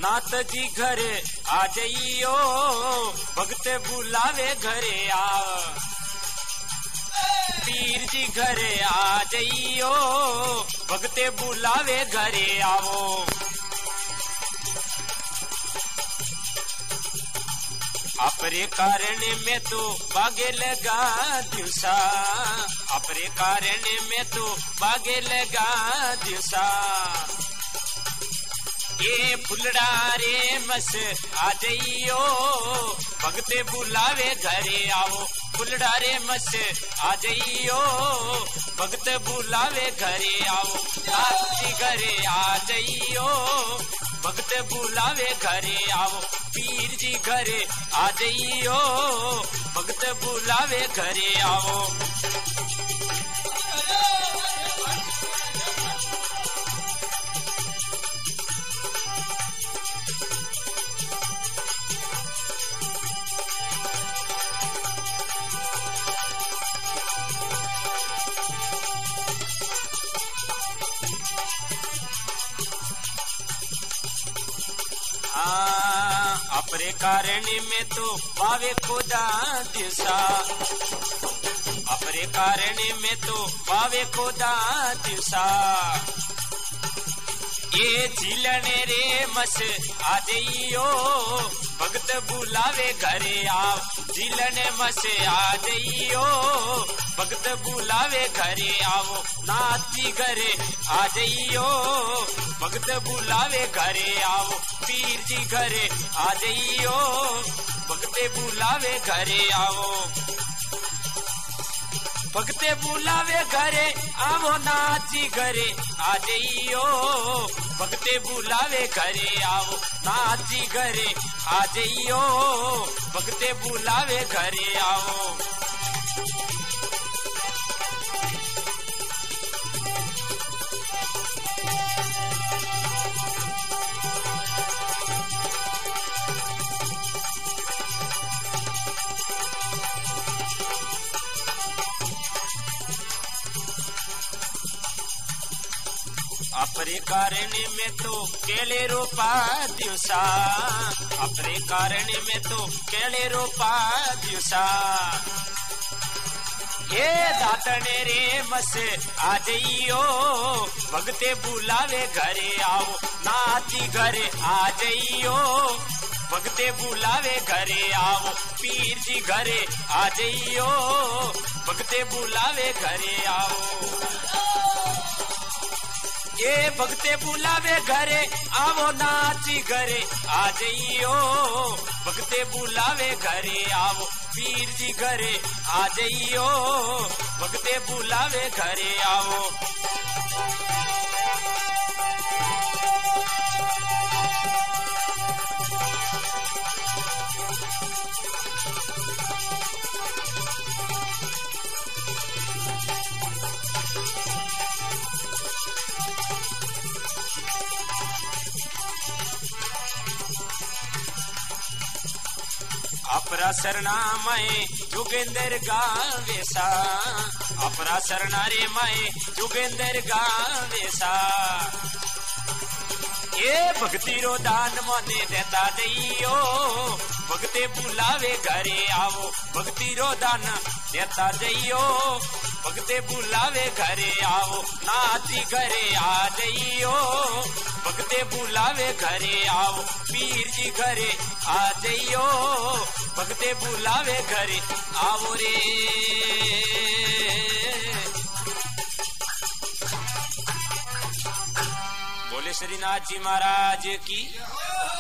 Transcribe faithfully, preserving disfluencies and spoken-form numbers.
नाथ जी घरे आ जाइयो, भगत बुलावे घरे आओ। पीर जी घरे आ जाइयो, भगते बुलावे घरे आओ। अपरे कारण में तो बागे लगा दिवसा, अपरे कारण में तो बागे लगा दिवसा। ये फुलड़ा रे मस आ जाइयो, भगते बुलावे घरे आओ। फुलड़ा रे मस आ जाइयो, भगत बुलावे घरे आओ। नाथ जी घरे आ जाइयो, भगत बुलावे घरे आओ। पीर जी घरे आ जाइयो, भगत बुलावे घरे आओ। अपरे कारण में तो पावे खुदा दिशा, अपरे कारण में तो पावे खुदा दिशा। ये झीलने रे मस आ जाइयो, भगत बुलावे घरे आओ। झीलने मस आ जाइयो, भगत बुलावे घरे आओ। नाथ जी घरे आ जाइयो, भगत बुलावे घरे आओ। पीर जी घरे आ जाइयो, भगते बुलावे घरे आओ। भगते बुलावे घरे आओ। नाथ जी घरे आ जाइयो, भगते बुलावे घरे आओ। नाथ जी घरे आ जाइयो, भगते बुलावे घरे आओ। अपरे कारण में तो केले रोपा दिवसा, अपरे कारण में तो केले रोपा दिवसा। ये दातने रे मस आ जाइयो, भगते बुलावे घरे आओ। नाथ जी घरे आ जाइयो, भगते बुलावे घरे आओ। पीर जी घरे आ जाइयो, भगते बुलावे घरे आओ। ये भगते बुलावे घरे आओ। नाथ जी घरे आ जाइयो, भगते बुलावे घरे आओ। पीर जी घरे आ जाइयो, भगते बुलावे घरे आओ। अपरा सरना मैं जोगेंद्र गावेसा, अपरा सरना रे मैं जोगेंद्र गावेसा। ये भक्ति रो दान मने देता दियो, भगते बुलावे घरे आओ। भक्ति रो दान देता दियो, भगते बुलावे घरे आओ। नाथ जी घरे आ जाइयो, भगते बुलावे घरे आओ। पीर जी घरे आ जाइयो, भगते बुलावे घरे आओ रे। बोले श्रीनाथ जी महाराज की।